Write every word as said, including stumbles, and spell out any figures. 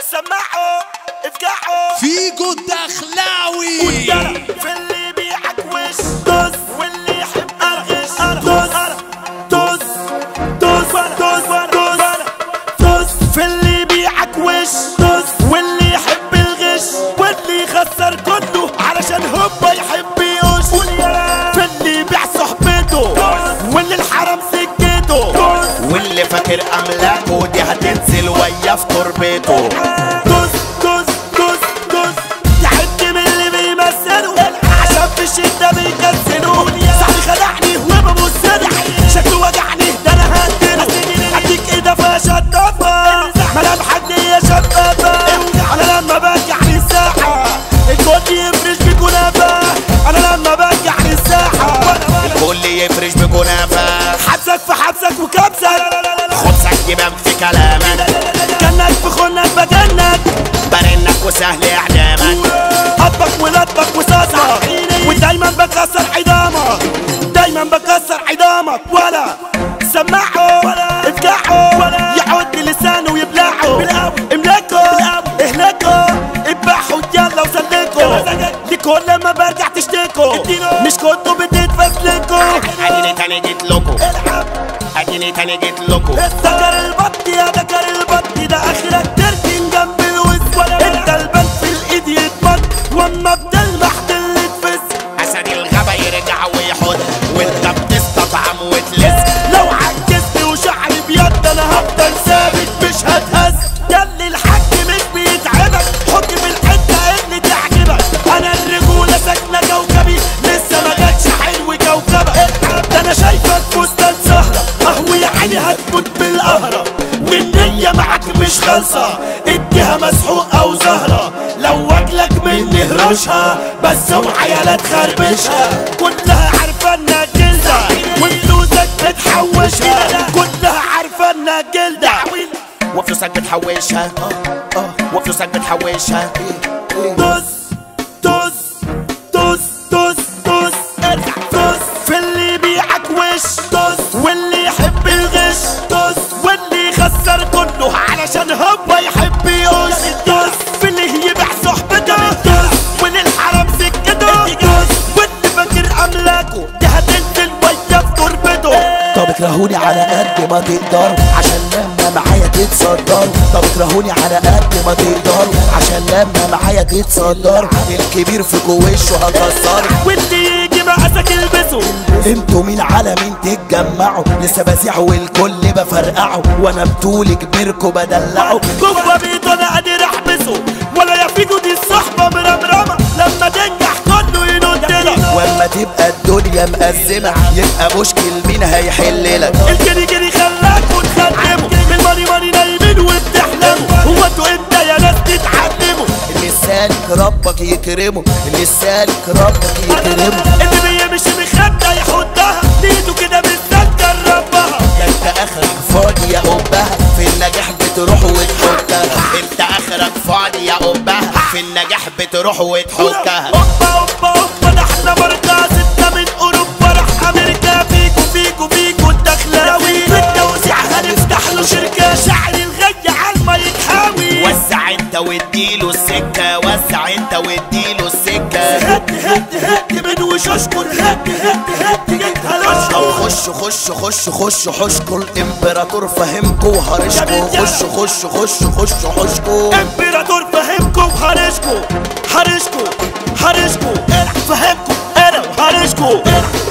سمعوا افجعوا فيجو الدخلاوي والدلع في اللي بيعك وش طز واللي يحب ارغش طز طز طز طز طز طز في اللي بيعك وش طز واللي يحب الغش واللي يخسر كله علشان هو يحب يقش في اللي بيع صحبته واللي الحرام سكته واللي فاكر املاكه دي هتنزل ويا في تربته. طز طز طز طز تحد من اللي بيمثلوا عشان في الشدة بيكسلوا صاحبي خدعني وببص له شكله وجعني ده انا هقتله اديك ايده فيها شطافة ملامحك دي شطافة انا لما برجع للساحة الكل يفرش بكنافة انا لما برجع للساحة الكل يفرش بكنافة حبسك في حبسك وكبسك خبزك يبان في كلامك كانك في خنك بجنك برنك وسهل اعدامك أطبق ولطبق وصاصك ودايما بكسر عظامك دايما بكسر عظامك ولا سمعوا افجعوا يعود لسانه ويبلعوا املكوا اهلكوا اذبحوا يلا وسلكوا لكل لما برجع تشتكوا مش كنتوا بتتفزلكوا اديني تاني جيت لكم اديني تاني جيت لكم ذكر البط يا ذكر البط ده اخرك تركن جنب الوز انت البنت في الايد يتبط واما بتلمح تلتفز اسد الغابة يرجع ويحط وانت بتستطعم وتلز لو عجزت وشعري بيض انا هفضل ثابت مش هتهز ياللي الحاج مش بيتعبك حكم الحته اللي تعجبك انا الرجوله ساكنه كوكبي لسه ما جاتش حلو كوكبك ده انا شايفك فستان سهره اهو يا عيني هتموت بالقهره والنيه معاك مش خالصه اديها مسحوقه وزهره لو واكلك مني هرشها بس اوعى يالا تخربشها كلها عارفه انها جلده وفلوسك بتحوشها كلها عارفه انها جلده وفلوسك بتحوشها وفلوسك بتحوشها طز طز طز طز طز ارجع طز في اللي بيعك وش طز واللي يحب الغش طز واللي يخسر كله علشان هو يحب يقش طز في اللي يبيع صحبته طز واللي الحرام سكته طز واللي فاكر املاكه دي هتنزل ويا في تربته. طب اكرهوني على قد ما تقدروا عشان لما معايا تتصدروا طب اكرهوني على قد ما تقدروا عشان لما معايا تتصدروا الكبير فيكوا وشه هكسره واللي يجي مقاسك البسه انتوا مين على مين تتجمعوا لسه بزيعوا والكل بفرقعوا وانا بطولي كبيركوا بدلعوا جوه بيته انا قادر احبسه ولا يفيدوا دي الصحبه مرمرمه لما تنجح كله ينط لك واما تبقى الدنيا مأزمة يبقى مشكل مين هيحل لك الجري جري خلاك وتخدموا بالماني ماني نايمين وبتحلموا هو انتوا امتى يا ناس تتعلموا اللي سالك ربك يكرمه اللي سالك ربك يكرمه اللي بيمشي مخدة يحطها ايده كده بتذكر ربها ده انت اخرك فاضي يا امها في النجاح بتروح وتحطها انت اخرك فاضي يا امها في النجاح بتروح وتحكها اوبا اوبا اوبا ده احنا مركز ستة من اوروبا راح امريكا فيكو فيكو فيكو الدخلاوي بالتوزيع هنفتح له شركة شعر الغي عالمايك حاوي وزع انت واديله السكة وزع انت واديله السكة هد هد هد من وشوشكو هد هد هد جيت هلوشكو خش خش خش خش حشكوا الامبراطور فهمكوا وهرشكوا خش خش خش خش حشكوا امبراطور فهمكم وهرشكو هرشكو هرشكو فهمكم انا وهرشكو